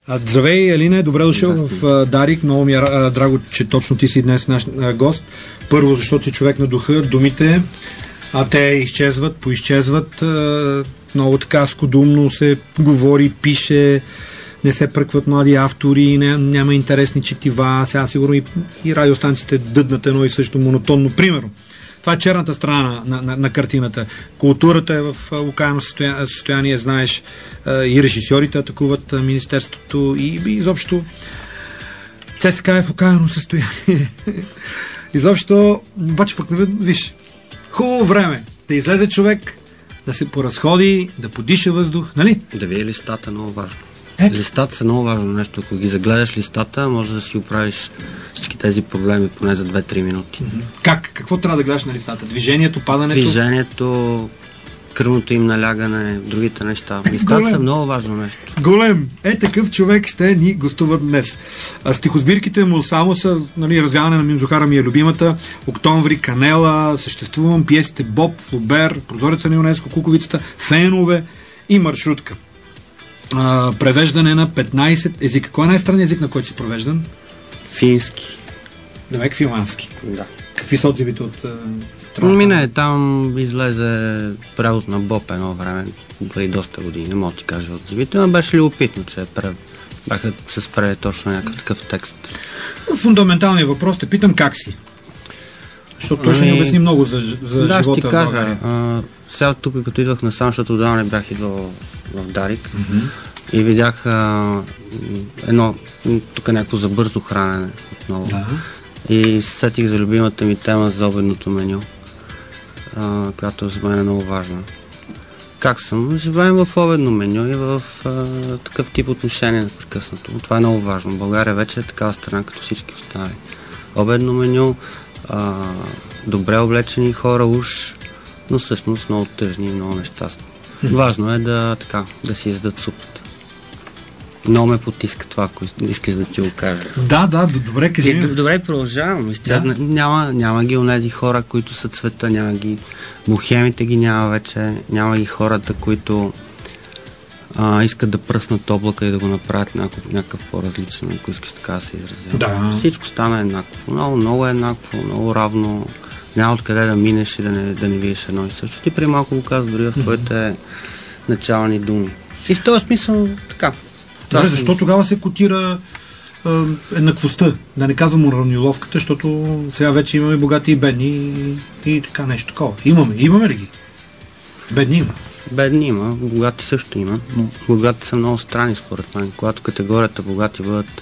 Здравей, Елине, добре дошъл в Дарик. Много ми е драго, че точно ти си днес наш гост. Първо, защото си човек на духа, думите, те изчезват, поизчезват. Много така скудумно се говори, пише, не се пръкват млади автори, няма интересни четива. Сега сигурно и радиостанциите дъднат едно и също монотонно. Примерно, това е черната страна на картината. Културата е в окаяно състояние, знаеш, и режисьорите атакуват министерството и изобщо ЦСКА е в окаяно състояние. Изобщо, обаче пък виж, хубаво време да излезе човек, да се поразходи, да подиша въздух, нали? Да види листата, много важно. Листата са много важно нещо. Ако ги загледаш листата, може да си оправиш всички тези проблеми поне за 2-3 минути. Как? Какво трябва да гледаш на листата? Движението, падането? Движението, кръвното им налягане, другите неща. Листата са много важно нещо. Голем! Такъв човек ще ни гостува днес. Стихосбирките му само са, нали, развяване на Мим Зохара ми е любимата, Октомври, Канела, Съществувам, пиесите Боб, Флобер, Прозореца на ЮНЕСКО, Куковицата, Фенове и Маршрутка. Превеждане на 15 езика. Кой е най-странният език, на който си провеждан? Фински. Демек финландски. Да. Какви са отзивите от страната? Не, там излезе превод на Боб едно време, дори доста години, не мога да ти кажа отзивите, но беше любопитно, че бяха се спрели точно някакъв такъв текст. Фундаменталният въпрос те питам как си. Защото той ще ни обясни много за живота ще ти в кажа, България. сега тук като идвах насам, защото отдавна не бях идвал в Дарик и видях тук някакво за бързо хранене отново. Да. И сетих за любимата ми тема за обедното меню, която за мен е много важна. Как съм? Живеем в обедно меню и в такъв тип отношение непрекъснато. Това е много важно. България вече е такава страна, като всички останали. Обедно меню, добре облечени хора уж, но всъщност много тъжни и много нещастни. Важно е да си издадат супата. Много ме потиска това, ако искаш да ти го кажа. Да, добре, кажи ми. Добре, продължавам. Няма ги онези хора, които са цвета, няма ги бухемите ги няма вече, няма ги хората, които искат да пръснат облака и да го направят някакъв по-различен, ако искаш така да се изразя. Да. Всичко стана еднакво. Много е еднакво, много равно. Няма откъде да минеш и да не видиш едно и също. Ти преди малко го каза дори в твоите начални думи. И в този смисъл така. Добре, защо тогава се котира еднаквостта? Да не казвам уравниловката, защото сега вече имаме богати и бедни и така нещо такова. Имаме ли ги? Бедни има. Бедни има, богати също има. Богати са много странни според мен. Когато категорията богати бъдат,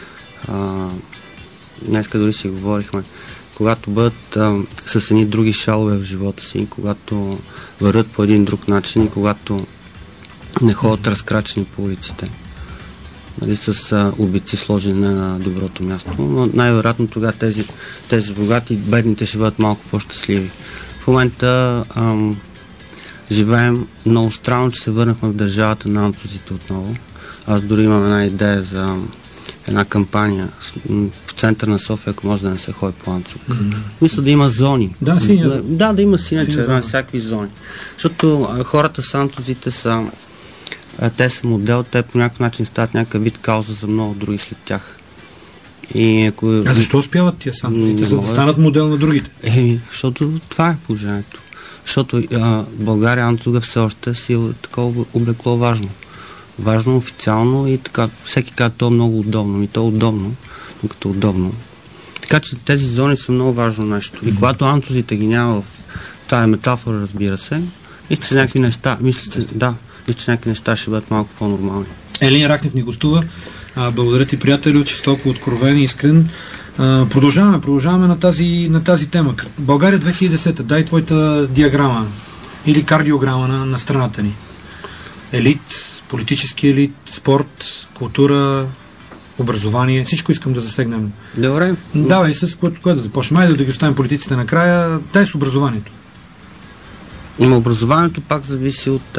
днеска дори си говорихме, когато бъдат с едни други шалове в живота си, когато вървят по един друг начин и когато не ходят разкрачени по улиците. Нали, с убийци сложени на доброто място. Но най-вероятно тогава тези богати, бедните ще бъдат малко по-щастливи. В момента живеем много странно, че се върнахме в държавата на антузите отново. Аз дори имам една идея за една кампания в център на София, ако може да не се ходи по Анцук. Мисля да има зони. Да има синя червена, всякакви зони. Защото хората с антузите те са модел, те по някакъв начин стават някакъв вид кауза за много други след тях. А защо успяват тия антузите, за да станат модел на другите? Защото това е положението. Защото България антуза все още си такова облекло важно. Важно, официално и така. Всеки казва, то е много удобно. И то е удобно, докато удобно. Така че тези зони са много важно нещо. И когато антузите ги няма в тази метафора, разбира се, мисля, че някакви неща ще бъдат малко по-нормални. Елин Рахнев ни гостува. Благодаря ти, приятелю, че си толкова откровен и искрен. Продължаваме на тази тема. България 2010. Дай твоята диаграма или кардиограма на страната ни. Елит, политически елит, спорт, култура, образование. Всичко искам да засегнем. Добре. Давай, с което да започнем. Айде да ги оставим политиците накрая. Дай с образованието. Образованието пак зависи от...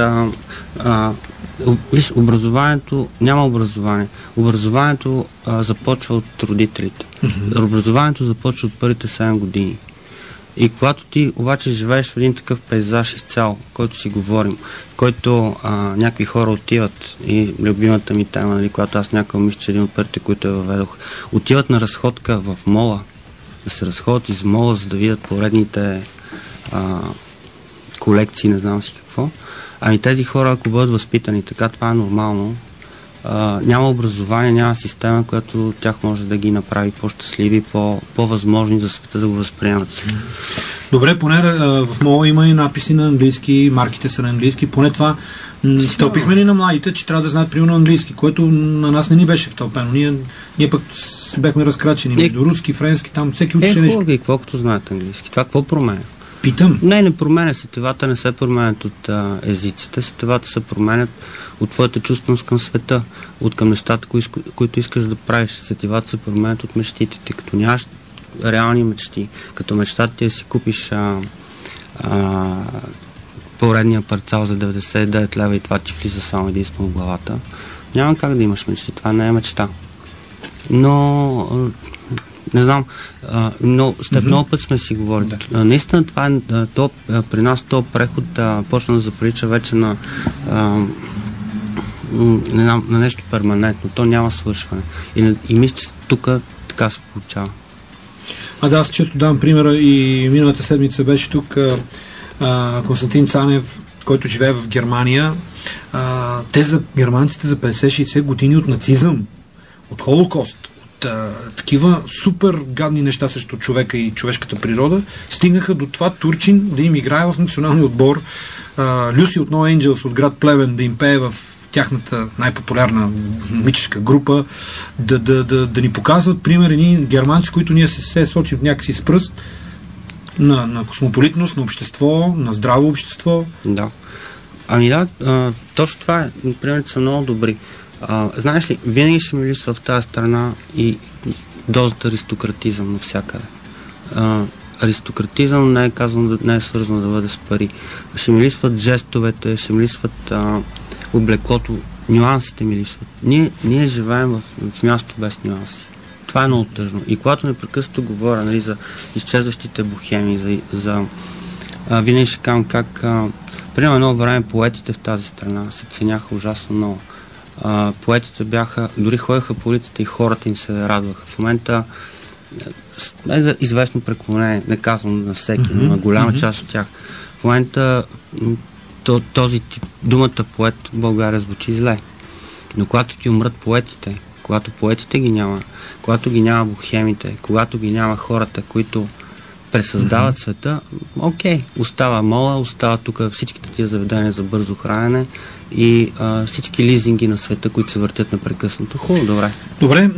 виж, образованието... Няма образование. Образованието започва от родителите. Образованието започва от първите 7 години. И когато ти обаче живееш в един такъв пейзаж изцяло, който си говорим, който някакви хора отиват, и любимата ми тема, нали, когато аз някакъв мисля, че един от първите, които я въведох, отиват на разходка в мола, да се разходят из мола, за да видят поредните колекции, не знам си какво. Ами тези хора, ако бъдат възпитани така, това е нормално. Няма образование, няма система, която тях може да ги направи по-щастливи, по-възможни за света да го възприемат. Добре, поне в мола има и надписи на английски, марките са на английски, поне това тълпихме ли на младите, че трябва да знаят примерно английски, което на нас не ни беше втълпено. Ние пък бяхме разкрачени между руски, френски, там всеки учеше нещо. Хубаво, колкото знаят английски. Това какво променя? Питам. Не променя. Сетивата не се променят от езиците. Сетивата се променят от твоята чувственост към света, от към нещата, които искаш да правиш. Сетивата се променят от мечтите ти. Като нямаш реални мечти, като мечтата ти да си купиш поредния парцал за 99 лева и това ти влиза само единствено в главата, няма как да имаш мечти. Това не е мечта. Но не знам, но с теб много път сме си говорили. Да. Наистина това при нас този преход почна да заприлича вече на нещо перманентно. То няма свършване. И мисля, че тук така се получава. Да, аз често давам примера и миналата седмица беше тук Константин Цанев, който живее в Германия. Германците за 50-60 години от нацизъм, от Холокост, такива супер гадни неща срещу човека и човешката природа, стигнаха до това Турчин да им играе в националния отбор, Люси от No Angels от град Плевен да им пее в тяхната най-популярна митическа група, да ни показват пример едни германци, които ние се сочим някакси с пръст на космополитност, на общество, на здраво общество. Да. Ами да, точно това е. Примерите са много добри. Знаеш ли, винаги ще ми липсва в тази страна и дозата аристократизъм навсякъде. Аристократизъм не е казано, не е свързано да бъде с пари. Ще ми липсват жестовете, ще ми липсват облеклото, нюансите ми липсват. Ние живеем в място без нюанси. Това е много тъжно. И когато непрекъснато говоря, нали, за изчезващите бохеми, винаги ще казвам как примерно едно време поетите в тази страна се ценяха ужасно много. Поетите бяха, дори ходеха по улицата и хората им се радваха. В момента е известно преклонение, не казвам на всеки, но на голяма част от тях. В момента този тип, думата поет в България звучи зле. Но когато ти умрат поетите, когато поетите ги няма, когато ги няма бохемите, когато ги няма хората, които пресъздават света, окей, остава мола, остава тук всичките тия заведения за бързо хранене и всички лизинги на света, които се въртят непрекъснато. Хубаво, добре. Добре,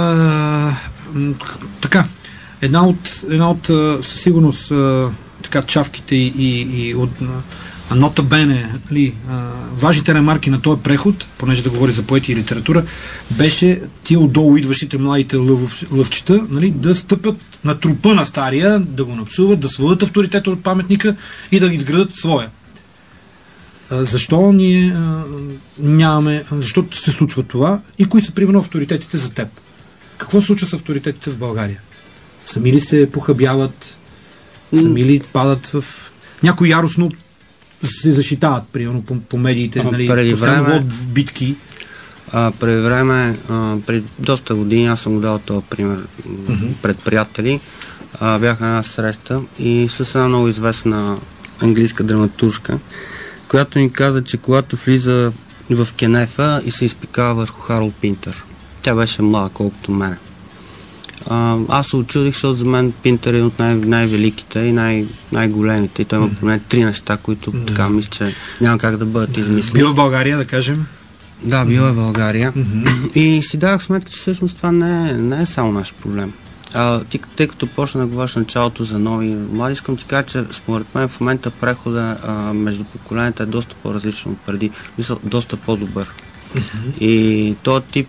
така, една от със сигурност така чавките и от нота бене, важните ремарки на този преход, понеже да говори за поети и литература, беше тия отдолу идващите младите лъвчета, нали, да стъпят на трупа на стария, да го напсуват, да свалят авторитета от паметника и да ги изградат своя. Защо ние нямаме, защо се случва това и кои са примерно авторитетите за теб? Какво се случва с авторитетите в България? Сами ли се похабяват? Сами ли падат в... Някои яростно се защитават, примерно, по медиите, нали, постоянно в битки. Преди време, преди доста години, аз съм го дал този пример пред приятели. Бях на една среща и с една много известна английска драматуржка, която ни каза, че когато влиза в кенефа и се изпикава върху Харолд Пинтър. Тя беше млада, колкото мене. Аз се очудих, защото за мен Пинтър е от най-великите и най-големите. И той има поне 3 неща, които така мисля, че няма как да бъдат измислени. Бил в България, да кажем? Да, бил е в България. И си давах сметка, че всъщност това не е само наш проблем. Тъй като почна да говориш началото за нови млади, искам ти кажа, че според мен в момента прехода между поколенията е доста по-различно от преди. Мисля, доста по-добър. И този тип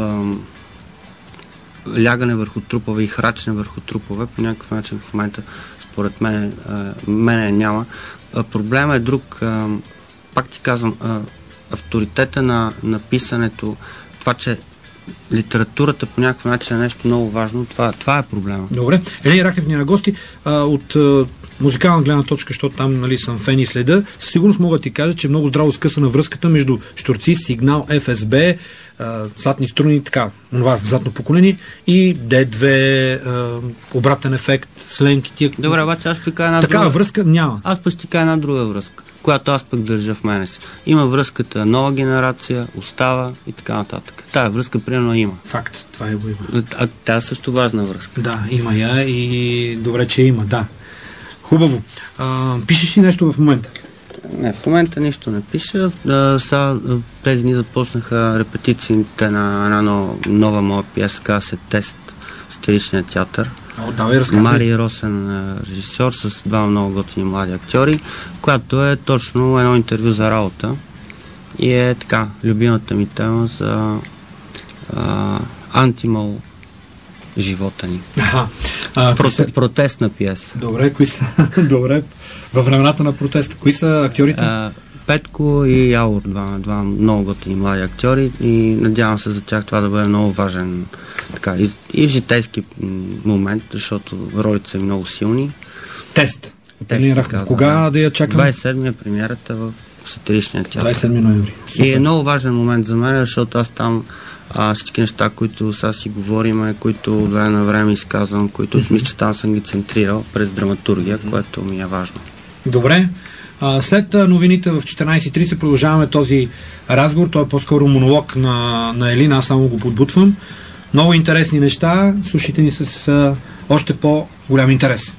лягане върху трупове и храчене върху трупове по някакъв начин в момента според мене няма. Проблемът е друг. Пак ти казвам, авторитета на писането, това, че литературата по някакъв начин е нещо много важно, това е проблема. Добре. Елени Рахев ни на гости. От музикална гледна точка, защото там, нали, съм фен и следа, със сигурност мога да ти кажа, че много здраво скъсана връзката между щурци, сигнал, ФСБ, златни струни, така, това златно поколение и D2, обратен ефект, сленг и тия. Добре, обаче аз пък една такава друга връзка няма. Аз пък ще кажа една друга връзка, която аз пък държа в мене си. Има връзката нова генерация, остава и така нататък. Тая връзка примерно има. Факт, това е го има. А тя е също важна връзка. Да, има я и добре, че има, да. Хубаво. Пишеш ли нещо в момента? Не, в момента нищо не пиша. Тези дни започнаха репетициите на една нова моя пиеса, казва се Тест, сатиричния театър. Давай, разказвай. Мари Росен, режисьор, с два много готини млади актьори, която е точно едно интервю за работа и е така, любимата ми тема за антимал живота ни. Протестна пиеса. Добре, кои са? Добре, във времената на протеста. Кои са актьорите? Петко и Явор, два много готини млади актьори и надявам се за тях това да бъде много важен така, и в житейски момент, защото ролите са много силни. Тест. Кога да я чакаме? 27-я премиерата в сатиричния театър. 27 ноември. И е много важен момент за мен, защото аз там всички неща, които сега си говорим, които от време на време изказвам, които мисля, че там съм ги центрирал през драматургия, което ми е важно. Добре. След новините в 14:30 продължаваме този разговор. Той е по-скоро монолог на Елина, аз само го подбутвам. Много интересни неща. Слушайте ни с още по-голям интерес.